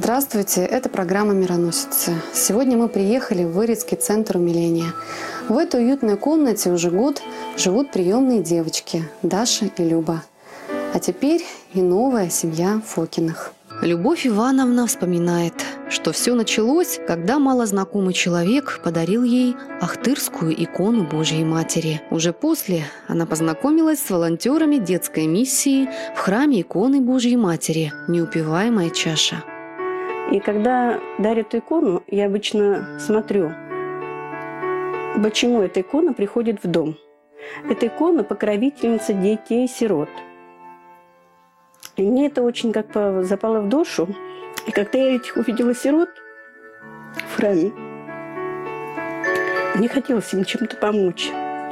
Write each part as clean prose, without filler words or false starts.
Здравствуйте, это программа «Мироносицы». Сегодня мы приехали в Вырицкий центр умиления. В этой уютной комнате уже год живут приемные девочки Даша и Люба. А теперь и новая семья Фокиных. Любовь Ивановна вспоминает, что все началось, когда малознакомый человек подарил ей ахтырскую икону Божьей Матери. Уже после она познакомилась с волонтерами детской миссии в храме иконы Божьей Матери «Неупиваемая чаша». И когда дарят икону, я обычно смотрю, почему эта икона приходит в дом. Эта икона – покровительница детей-сирот. И мне это очень как-то запало в душу. И когда я этих увидела сирот в храме, мне хотелось им чем-то помочь.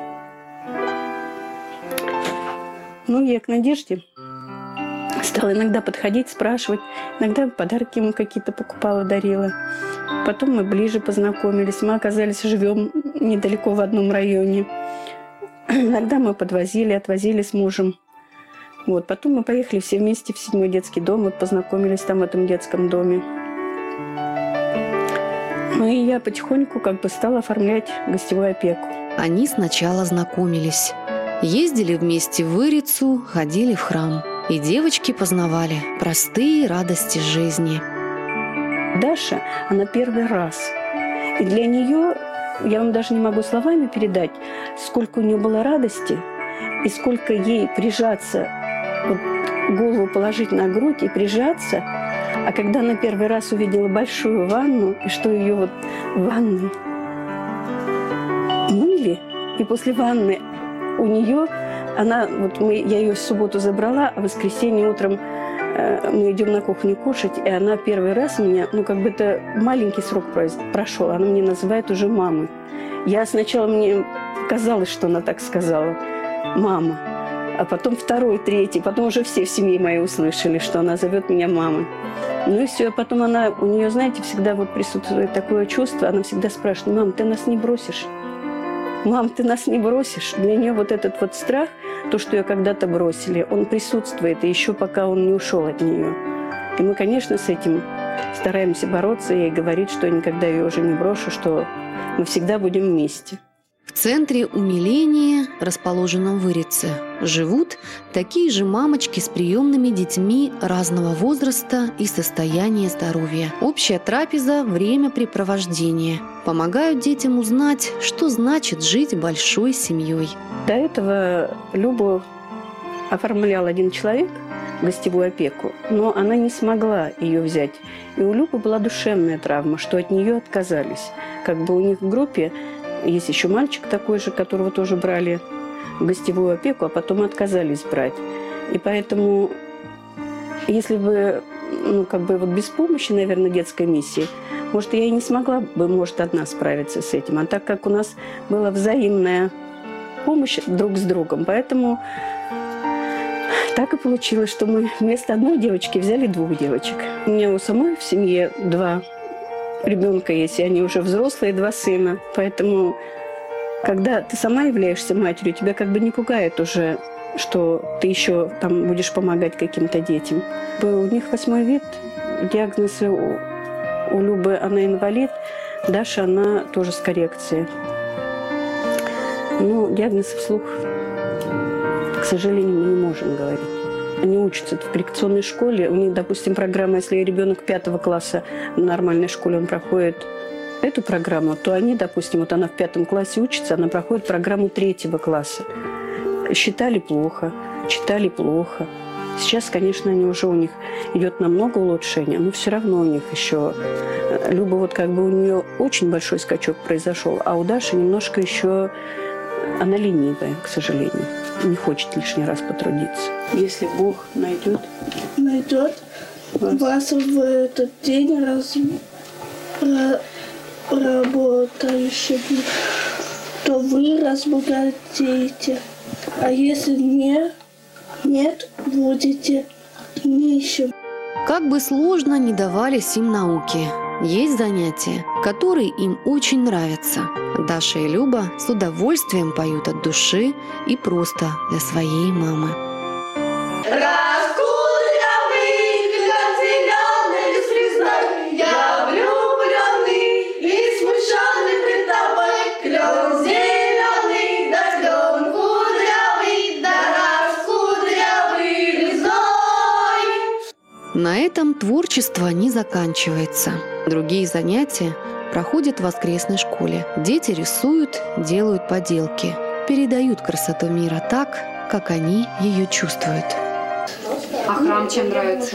Ну, я к Надежде стала иногда подходить, спрашивать. Иногда подарки ему какие-то покупала, дарила. Потом мы ближе познакомились. Мы оказались, живем недалеко в одном районе. Иногда мы подвозили, отвозили с мужем. Вот. Потом мы поехали все вместе в 7-й детский дом. Вот познакомились там в этом детском доме. Ну и я потихоньку как бы стала оформлять гостевую опеку. Они сначала знакомились. Ездили вместе в Вырицу, ходили в храм. И девочки познавали простые радости жизни. Даша, она первый раз. И для нее, я вам даже не могу словами передать, сколько у нее было радости, и сколько ей прижаться, вот, голову положить на грудь и прижаться. А когда она первый раз увидела большую ванну, и что ее вот в ванной мыли, и после ванны у нее... я ее в субботу забрала, а в воскресенье утром мы идем на кухню кушать, и она первый раз меня, как бы это маленький срок прошел, она меня называет уже мамой. Мне казалось, что она так сказала, мама. А потом второй, третий, потом уже все в семье моей услышали, что она зовет меня мамой. Ну и все, а потом у нее, знаете, всегда вот присутствует такое чувство, она всегда спрашивает, мам, ты нас не бросишь? Мам, ты нас не бросишь. Для нее вот этот вот страх, то, что ее когда-то бросили, он присутствует, и еще пока он не ушел от нее. И мы, конечно, с этим стараемся бороться и говорить, что я никогда ее уже не брошу, что мы всегда будем вместе. В центре умиления, расположенном в Вырице, живут такие же мамочки с приемными детьми разного возраста и состояния здоровья. Общая трапеза – времяпрепровождение. Помогают детям узнать, что значит жить большой семьей. До этого Любу оформлял один человек, гостевую опеку, но она не смогла ее взять. И у Любы была душевная травма, что от нее отказались. Как бы у них в группе есть еще мальчик такой же, которого тоже брали в гостевую опеку, а потом отказались брать. И поэтому, если бы, вот без помощи, наверное, детской миссии, может, я и не смогла бы, одна справиться с этим. А так как у нас была взаимная помощь друг с другом, поэтому так и получилось, что мы вместо одной девочки взяли 2 девочек. У меня у самой в семье 2 ребенка есть, и они уже взрослые, 2 сына. Поэтому, когда ты сама являешься матерью, тебя как бы не пугает уже, что ты еще там будешь помогать каким-то детям. У них 8-й вид, диагноз у Любы, она инвалид, Даша, она тоже с коррекцией. Диагноз вслух, к сожалению, мы не можем говорить. Они учатся в коррекционной школе. У них, допустим, программа, если ребенок 5 класса в нормальной школе, он проходит эту программу, то они, допустим, вот она в 5 классе учится, она проходит программу 3 класса. Считали плохо, читали плохо. Сейчас, конечно, у них идет намного улучшения, но все равно у них еще... Люба, у нее очень большой скачок произошел, а у Даши немножко еще... Она ленивая, к сожалению. Не хочет лишний раз потрудиться. Если Бог найдет вас в этот день работающим, то вы разбогатеете. А если нет, будете нищим. Как бы сложно ни давались им науки, есть занятия, которые им очень нравятся. Даша и Люба с удовольствием поют от души и просто для своей мамы. Раскуда выглядят зеленые слезной творчество не заканчивается. Другие занятия проходят в воскресной школе. Дети рисуют, делают поделки, передают красоту мира так, как они ее чувствуют. А храм чем нравится?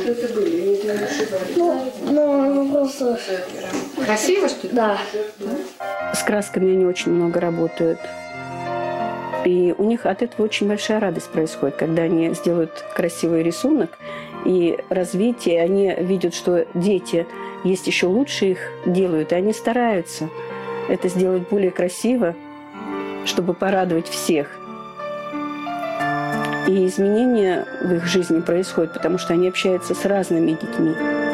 Просто... Красиво, что ли? Да. С красками они очень много работают. И у них от этого очень большая радость происходит, когда они сделают красивый рисунок и развитие, они видят, что дети есть еще лучше их делают, и они стараются это сделать более красиво, чтобы порадовать всех. И изменения в их жизни происходят, потому что они общаются с разными детьми.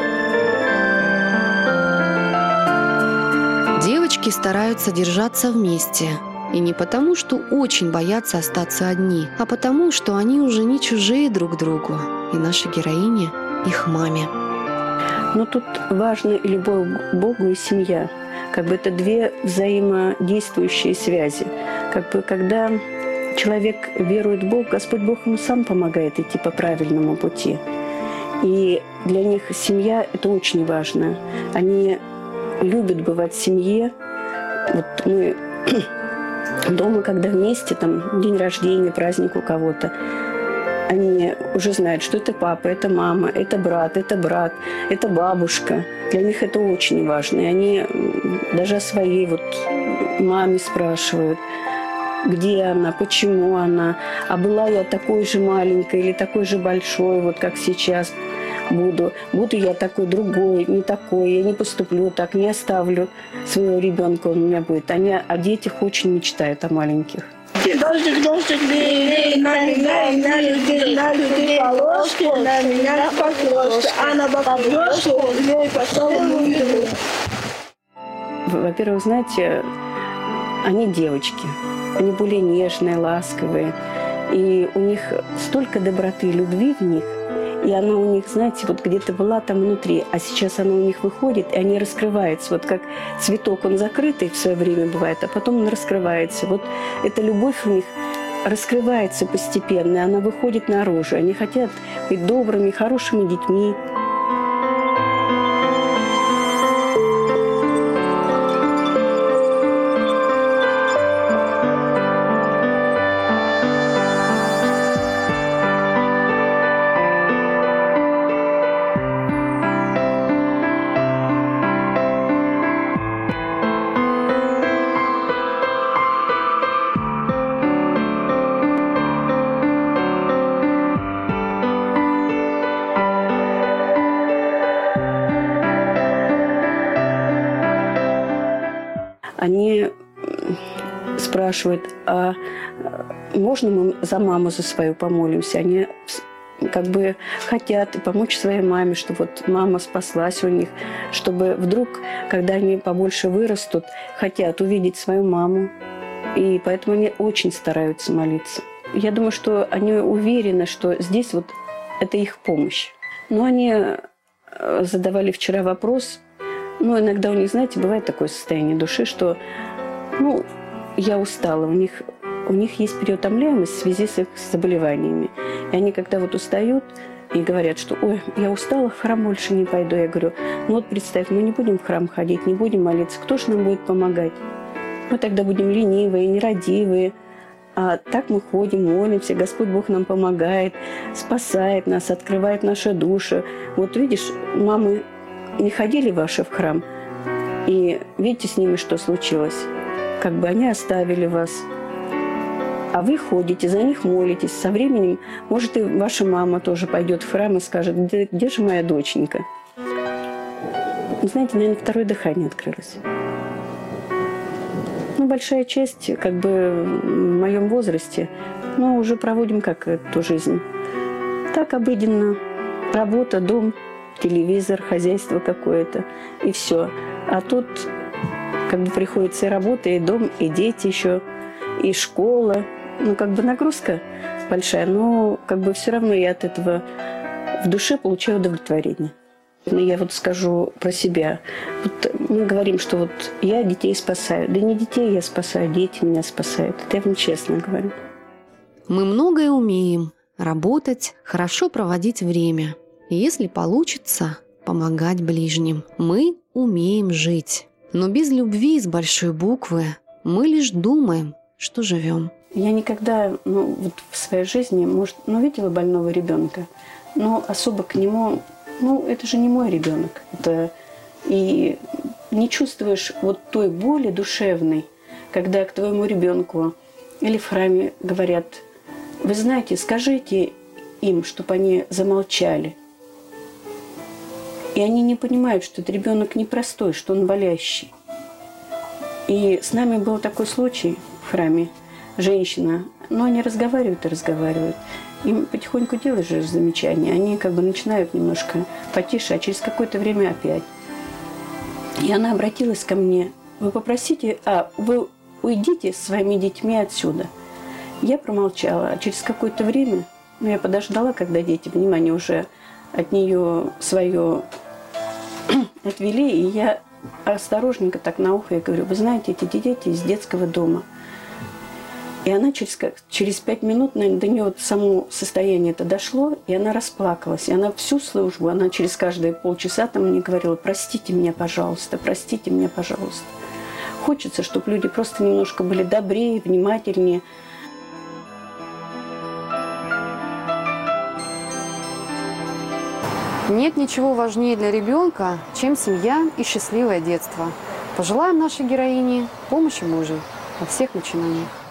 Девочки стараются держаться вместе. И не потому, что очень боятся остаться одни, а потому, что они уже не чужие друг другу. И наша героиня их маме. Но тут важна и любовь к Богу, и семья. Как бы это две взаимодействующие связи. Как бы когда человек верует в Бога, Господь Бог ему сам помогает идти по правильному пути. И для них семья – это очень важно. Они любят бывать в семье. Вот мы дома, когда вместе, там, день рождения, праздник у кого-то, они уже знают, что это папа, это мама, это брат, это бабушка. Для них это очень важно. И они даже о своей вот маме спрашивают, где она, почему она, а была я такой же маленькой или такой же большой, вот как сейчас буду. Буду я такой другой, не такой, я не поступлю так, не оставлю своего ребенка, он у меня будет. Они о детях очень мечтают, о маленьких. Дождик, лей, на меня и на людей полоску, на меня покрошку, а на покрошку лей поцелуй. Во-первых, знаете, они девочки, они более нежные, ласковые, и у них столько доброты и любви в них, и она у них, знаете, вот где-то была там внутри, а сейчас она у них выходит, и они раскрываются. Вот как цветок, он закрытый в свое время бывает, а потом он раскрывается. Вот эта любовь у них раскрывается постепенно, и она выходит наружу. Они хотят быть добрыми, хорошими детьми. Они спрашивают, а можно мы за маму за свою помолимся? Они как бы хотят помочь своей маме, чтобы вот мама спаслась у них, чтобы вдруг, когда они побольше вырастут, хотят увидеть свою маму. И поэтому они очень стараются молиться. Я думаю, что они уверены, что здесь вот это их помощь. Но они задавали вчера вопрос. Ну, иногда у них, знаете, бывает такое состояние души, что, ну, я устала. У них есть переутомляемость в связи с их заболеваниями. И они, когда вот устают и говорят, что, ой, я устала, в храм больше не пойду. Я говорю, ну вот представь, мы не будем в храм ходить, не будем молиться. Кто же нам будет помогать? Мы тогда будем ленивые, нерадивые. А так мы ходим, молимся, Господь Бог нам помогает, спасает нас, открывает наши души. Вот видишь, мамы не ходили ваши в храм, и видите с ними, что случилось. Как бы они оставили вас, а вы ходите, за них молитесь. Со временем, может, и ваша мама тоже пойдет в храм и скажет, где же моя доченька? Знаете, наверное, второе дыхание открылось. Ну, большая часть, как бы в моем возрасте, ну, уже проводим как эту жизнь. Так обыденно. Работа, дом, телевизор, хозяйство какое-то, и все. А тут как бы приходится и работа, и дом, и дети еще, и школа. Ну, как бы нагрузка большая, но как бы все равно я от этого в душе получаю удовлетворение. Я вот скажу про себя. Вот мы говорим, что вот я детей спасаю. Да не детей я спасаю, дети меня спасают. Это я вам честно говорю. Мы многое умеем. Работать, хорошо проводить время. И если получится, помогать ближним. Мы умеем жить. Но без любви с большой буквы мы лишь думаем, что живем. Я никогда вот в своей жизни, может, видела больного ребенка, но особо к нему, это же не мой ребенок. Это и не чувствуешь вот той боли душевной, когда к твоему ребенку или в храме говорят: вы знаете, скажите им, чтобы они замолчали. И они не понимают, что этот ребенок непростой, что он болящий. И с нами был такой случай в храме. Женщина, они разговаривают и разговаривают. Им потихоньку делаешь же замечания, они как бы начинают немножко потише, а через какое-то время опять. И она обратилась ко мне: вы попросите, вы уйдите со своими детьми отсюда. Я промолчала, а через какое-то время, я подождала, когда дети внимание уже от нее свое отвели, и я осторожненько так на ухо говорю: вы знаете, эти дети из детского дома. И она через 5 минут, наверное, до нее само состояние это дошло, и она расплакалась. И она всю службу, она через каждые полчаса там мне говорила: простите меня, пожалуйста, простите меня, пожалуйста. Хочется, чтобы люди просто немножко были добрее, внимательнее. Нет ничего важнее для ребенка, чем семья и счастливое детство. Пожелаем нашей героине помощи Божией во всех начинаниях.